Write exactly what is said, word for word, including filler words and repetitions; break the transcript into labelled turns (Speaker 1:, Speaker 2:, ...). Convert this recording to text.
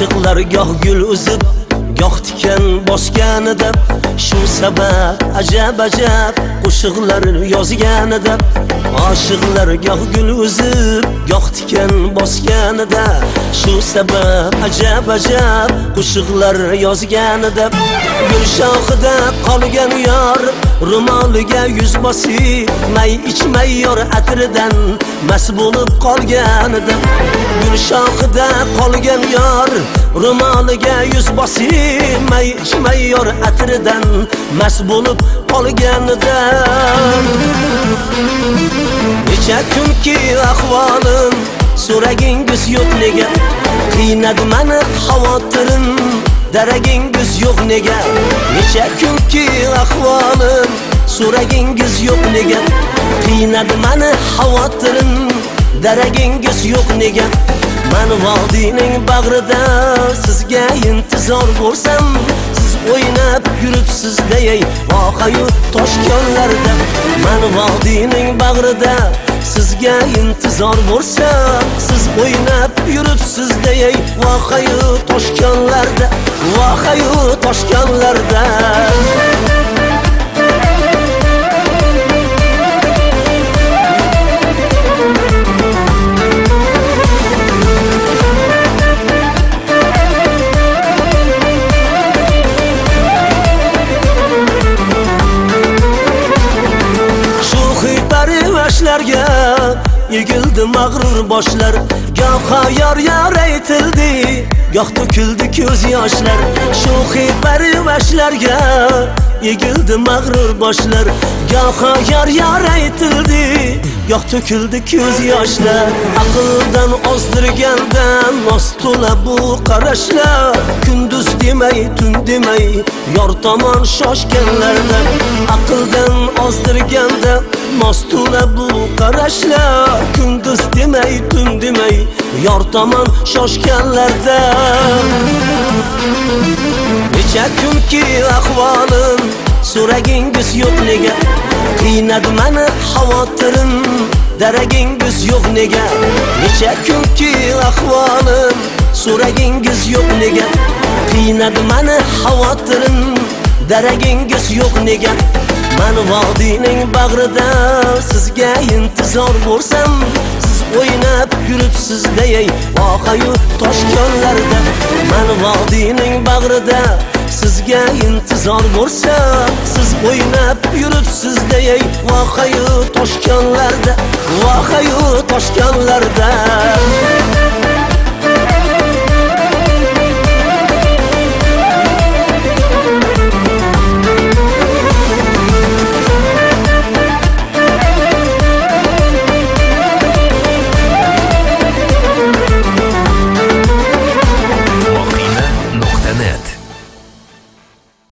Speaker 1: oshiqlar goh gul uzib goh tikan bosganida shu sabab ajab ajab qo'shiqlar yozganida oshiqlar goh gul uzib goh tikan bosganida shu sabab ajab ajab qo'shiqlar yozganida gul shoxida qolgan yor ro'moliga yuz bosib may ichmay yor atridan mas bo'lib qolganida gul shoxida qolgan yor ro'moliga yuz bosib may ichmay yor atridan mas bo'lib qolganida necha kunki ahvolim so'ragingiz yo'q nega qiynadi mani xavotirim daragingiz yo'q nega necha kunki ahvolim so'ragingiz yo'q nega qiynadi mani xavotirim daragingiz yo'q nega men vodiyning bag'rida sizga intizor bo'lsam siz o'ynab yuribsiz deyay vohayu toshkonlarda men vodiyning bag'rida sizga intizor bo'lsam siz o'ynab yuribsiz deyay vohayu toshkonlarda vohayu toshkonlarda yoshlarga yigildi mag'rur boshlar goh yor yor aytildi goh to'kildi ko'z yoshlar shu parvashlarga yigildi mag'rur boshlar goh yor yor aytildi goh to'kildi ko'z yoshlar aqldan ozdirgandan nostula bu qarashlar kunduz demay tun demay yor tomon shoshganlarda aqldan ozdirganda nostula bu qarashlar kunduz demay tun demay yor tomon shoshganlarda necha kunki ahvolim so'ragingiz yo'q nega qiynadi mani xavotirim daragingiz yo'q nega necha kunki ahvolim so'ragingiz yo'q nega qiynadi mani xavotirim daragingiz yo'q nega men vodiyning bag'rida sizga intizor bo'lsam siz o'ynab yuribsiz deyay vohayu toshkonlarda men vodiyning bag'rida sizga intizor bo'lsam siz o'ynab yuribsiz deyay vohayu toshkonlarda vohayu toshkonlarda